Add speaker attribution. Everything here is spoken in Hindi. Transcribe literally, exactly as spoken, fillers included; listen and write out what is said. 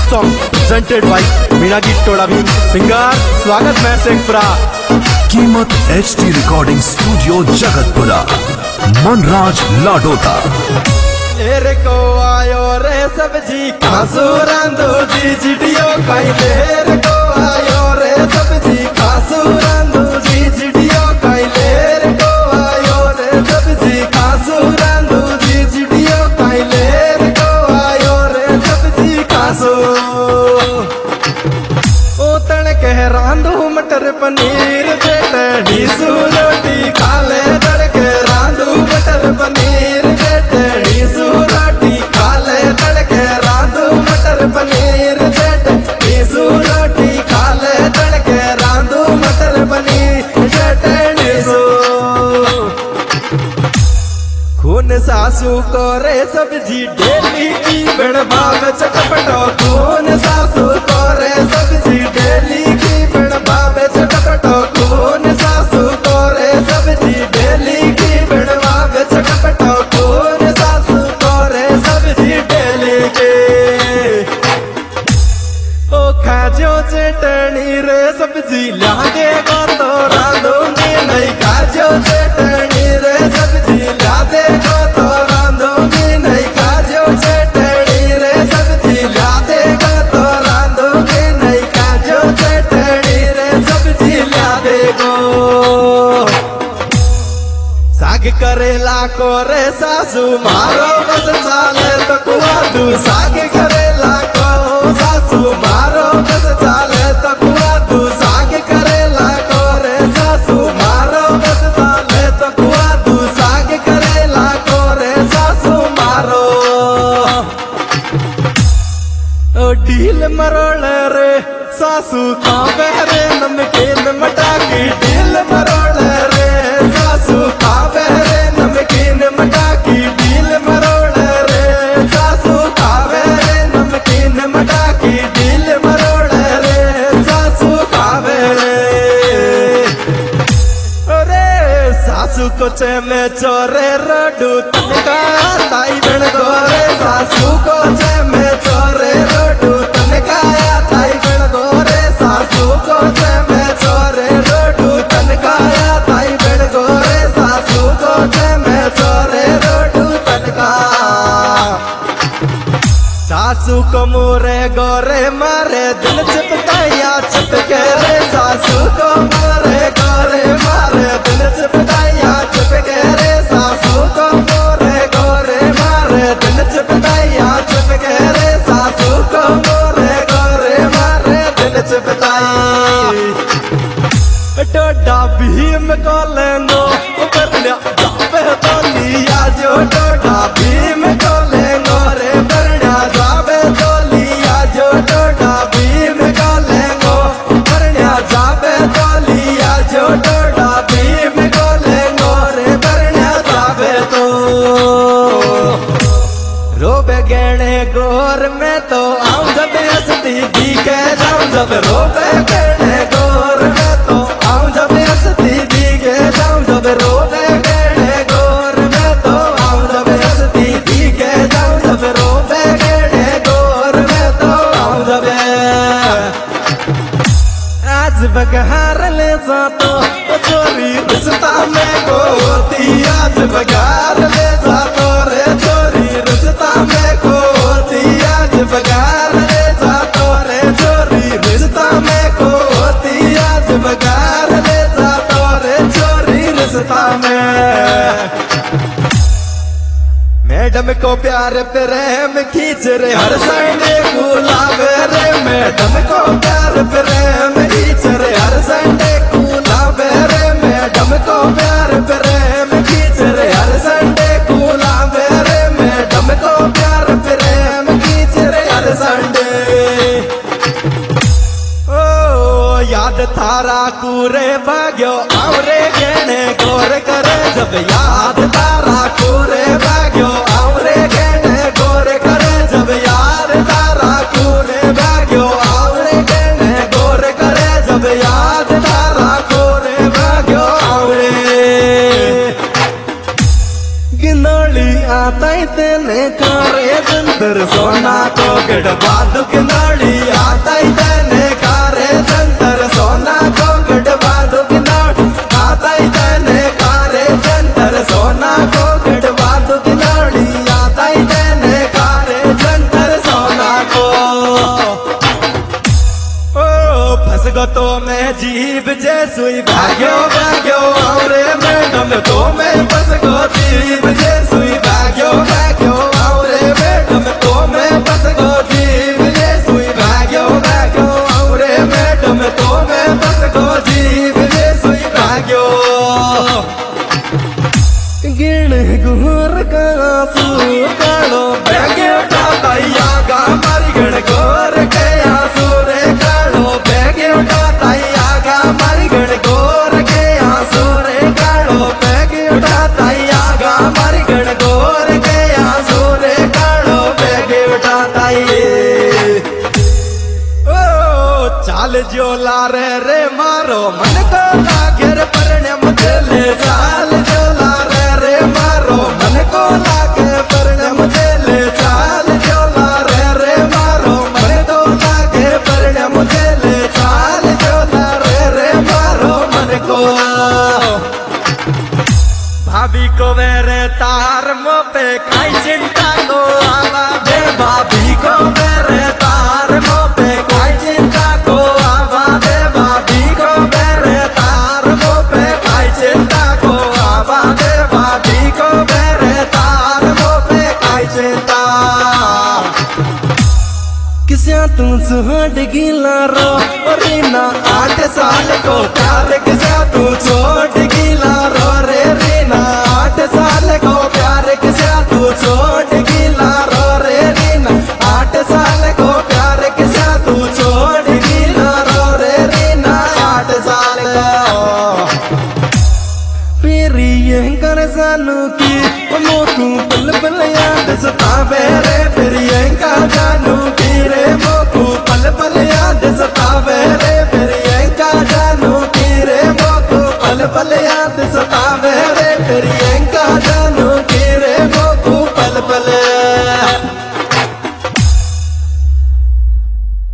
Speaker 1: song presented by मीना की टोड़ा भी सिंगर स्वागत मैं सिंहपुरा।
Speaker 2: कीमत H D recording studio Jagatpura, Manraj Ladota.
Speaker 1: लेर को आयो रे सब्जी खासू रांधो जी जिडियो खाई। लेर को आयो रे सब्जी खासू रांधो जी जिडियो खाई। लेर को आयो रे सब्जी खासू रांधो जी जिडियो खाई। लेर को आयो रे सब्जी खासू ओ तण कह रांधो मटर पनीर चटनी सू रोटी खा ले। तड़के रांधो मटर पनीर चटनी सू रोटी खा ले। तड़के रांधो मटर पनीर चटनी सू रोटी खा ले। तड़के रांधो मटर पनीर चटनी सू। खून सासू को रे सब्जी डेली की बण भाव चटपटो। खून सासू को रे सब्जी डेली की बण भाव चटपटो। खून सासू को रे सब्जी डेली की बण भाव चटपटो। खून सासू को रे सब्जी डेली के ओ खाजो चटनी रे सब्जी लागे गो तो रांधूंगी नहीं। खाजो चटनी रे सब्जी लागे गो तो रांधूंगी नहीं। खाजो चटनी रे सब्जी लागे गो तो रांधूंगी नहीं। खाजो चटनी रे सब्जी लागे गो। साग करेला को रे सासू मारो बस चाले तो कुआदू। साग करेला को सासू मारो बस चाले तो कुआदू। साग करेला को रे सासू मारो बस चाले तो कुआदू। साग करेला को रे सासू मारो ओ ढील मरोड़ रे सासू का बहरे नमकीन मटाकी। ढील मरोड़ रे सासू का बहरे नमकीन मटाकी। ढील मरोड़ रे सासू का बहरे नमकीन मटाकी। ढील मरोड़ रे सासू का बहरे अरे सासू को चे में चोरे रोडू तनका ताई बन गोरे। सासू को चे में चोरे रोडू तनका ताई बन गोरे। सासू को चे में चोरे रोडू तनका ताई बन गोरे। सासू को चे में चोरे रोडू तनका। सासू को मोरे गोरे मारे दिल चिपकाया चिपके रे। सासू को मोरे गोरे मारे दिल चिपकाया चिपके रे। सासू को मोरे गोरे मारे दिल चिपकाया चिपके रे। सासू को मोरे गोरे मारे दिल चिपकाई। डोडा भीम को लेंगो ऊपर लिया जावे तो लिया जो। डोडा भीम को लेंगो रे बरना जावे तो लिया जो। डोडा भीम को लेंगो बरना जावे तो लिया जो। डोडा भीम को लेंगो रे बरना जावे तो। रोबे गहने गोर में तो आऊं जब हंसती दी के जाऊं। जब रोबे गहने गोर में तो आऊं जब हंसती दी के जाऊं। जब रोबे गहने गोर में तो आऊं जब हंसती दी के जाऊं। जब रोबे गहने गोर में तो आऊं जब। आज बघार ले जा तो चोरी रिश्ता में को होती। आज बघार ले जा तो रे चोरी रिश्ता में को होती। आज बघार ले जा तो रे चोरी रिश्ता में को होती। आज बघार ले जा तो रे चोरी रिश्ता में। मैडम को प्यार प्रेम खींच रे हर संडे गुलाब रे। मैडम को प्यार प्रेम खींच रे हर संडे गुलाब रे। मैडम को प्यार प्रेम खींच रे हर संडे गुलाब रे। मैडम को प्यार प्रेम खींच रे हर संडे। ओ याद थारा कूरे भाग्यो आवरे गहने गोर करे। जब याद तारा कूरे भाग्यो आवरे गहने गोर करे। जब याद तारा कूरे भाग्यो आवरे गहने गोर करे। जब याद तारा कूरे भाग्यो आवरे गिनोली आता तेने करे जंतर सोना को गड़बा दुख नाड़ी आता ही देने कारे जंतर सोना को गड़बा दुख नाड़ी आता ही देने कारे जंतर सोना को गड़बा दुख नाड़ी आता ही देने कारे जंतर सोना को ओ फंस गो तो मैं जीव जे सुई भाग्यो भाग्यो औरे मैडम तो मैं फंस गो जीव जे सुई भाग्यो भाग्यो औरे मैडम तो मैं फंस गो जीव जे सुई भाग्यो भाग्यो औरे मैडम तो मैं फंस गो जीव जे सुई भाग्यो गिण गुर का आंसू कालो भाग्यो टाइया गा मारी गण गोर के आंसू रे कालो भाग्यो टाइया गा मारी गण गोर के आंसू रे कालो भाग्यो टाइया गा मारी गण गोर के आंसू रे कालो भाग्यो टाई ओ चाल जो लारे रे मारो मन को लागे परने मुझे ले चाल जो लारे रे मारो मन को लागे परने मुझे ले चाल जो लारे रे मारो मन को लागे परने मुझे ले चाल जो लारे रे मारो मन को भाभी को मेरे तार मो पे काई चिंता को आवा दे भाभी को मेरे तार मो पे काई चिंता को आवा दे भाभी को मेरे तार मो पे काई चिंता को आवा दे भाभी को मेरे तार मो पे काई चिंता किस्या तू सुहट गिला रो रीना आठ साल को प्यार किस्या तू छोड़ गिला रो रे रीना आठ साल को प्यार किस्या तू छोड़ गिला रो रे रीना आठ साल को प्यार किस्या तू छोड़ गिला रो रे रीना आठ साल को फिर ये कर सानू की मोकू पल पल याद सतावे रे फिर ये का जानू की रे मोकू पल पल याद सतावे रे फिर ये का जानू की रे मोकू पल पल याद सतावे रे फिर ये का जानू